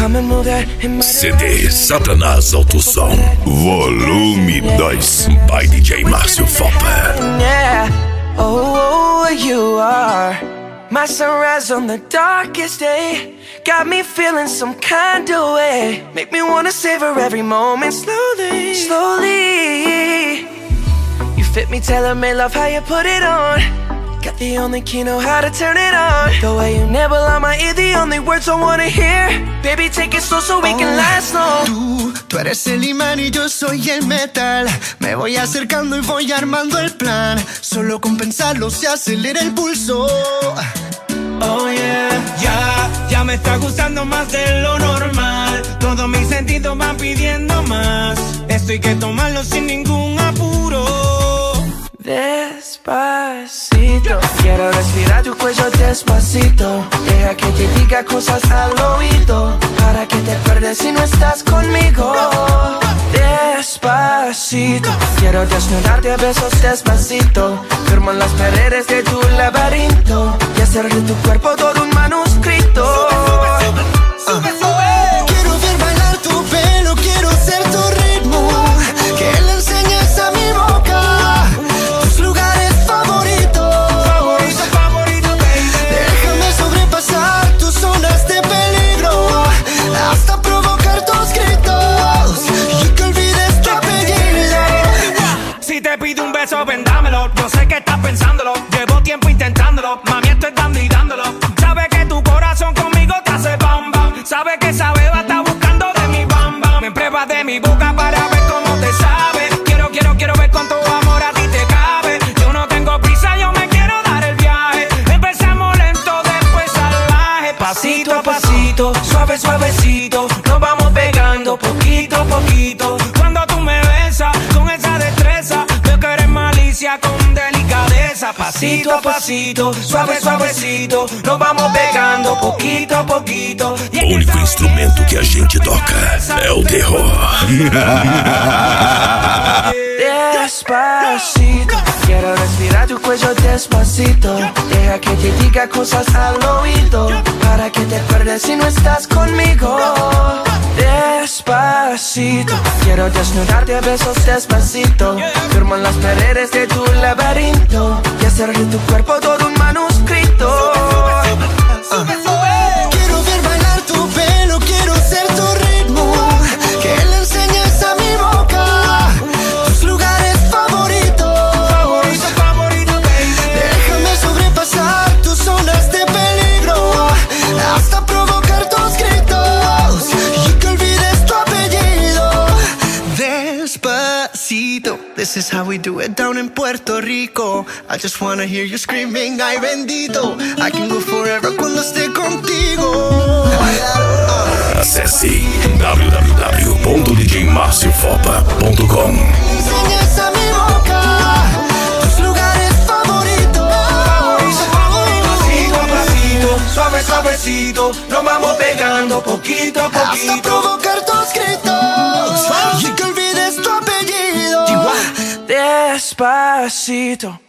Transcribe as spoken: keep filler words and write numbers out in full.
C D Satanás Alto Som, volume dois, by D J Márcio Fopa. Yeah, oh, you are my sunrise on the darkest day. Got me feeling some kind of way. Make me wanna savor every moment slowly, slowly. You fit me, tailor-made, love how you put it on. Got the only key, know how to turn it on. The way you nibble on my ear, the only words I wanna hear. Baby, take it slow so we oh, can last long. Tú, tú eres el imán y yo soy el metal. Me voy acercando y voy armando el plan. Solo con pensarlo se acelera el pulso. Oh yeah, ya, ya me está gustando más de lo normal. Todos mis sentidos van pidiendo más. Esto hay que tomarlo sin ningún apuro. Despacito, quiero respirar tu cuello despacito. Deja que te diga cosas al oído, para que te pierdas si no estás conmigo. Despacito, quiero desnudarte a besos despacito. Firmo en las paredes de tu laberinto y hacer de tu cuerpo todo un manuscrito. Sube, sube, sube, sube. Quiero ver bailar tu pelo, quiero ser tu ritmo. Que le enseñes a mi boca tus lugares favoritos. Favorito, favorito, baby. Déjame sobrepasar tus zonas de peligro hasta provocar tus gritos y que olvides tu apellido. Si te pido un beso, ven dámelo. Yo sé que estás pensándolo. Llevo tiempo intentándolo. Mami, estoy dando y dándolo. Sabes que tu corazón conmigo te hace bam bam. Sabes que esa beba está buscando de mi bam bam. Me pruebas de mi boca para ver cómo te sabe. Quiero, quiero, quiero ver cuánto amor a ti te cabe. Yo no tengo prisa, yo me quiero dar el viaje. Empezamos lento, después salvaje. Pasito a pasito, suave, suavecito. Nos vamos pegando poquito a poquito. Cuando tú me besas con esa destreza, veo que eres malicia con delicadeza. Pasito a pasito, suave, suavecito. Nos vamos pegando poquito a poquito. O único instrumento que a gente toca é o terror. Despacito, quiero respirar tu cuello despacito. Deja que te diga cosas al oído, para que te pierdas si no estás conmigo. Despacito, quiero desnudarte a besos despacito. Firmo en las paredes de tu laberinto y hacer de tu cuerpo todo un manuscrito. Sube, sube. Quiero ver bailar tu pelo, quiero ser tu ritmo. Que le enseñes a mi boca tus lugares favoritos. Favorito, favorito, baby. Déjame sobrepasar tus zonas de peligro hasta provocar tus gritos y que olvides tu apellido. Despacito, this is how we do it down in Puerto Rico. I just wanna hear you screaming, ay bendito. I can go forever cuando esté contigo. Acesse w w w ponto d j marcio fopa ponto com. Enseñas a mi boca tus lugares favoritos. Pasito a pasito, suave, suavecito. Nos vamos pegando poquito a poquito. Hasta provocar tus gritos y que olvides tu apellido. Despacito.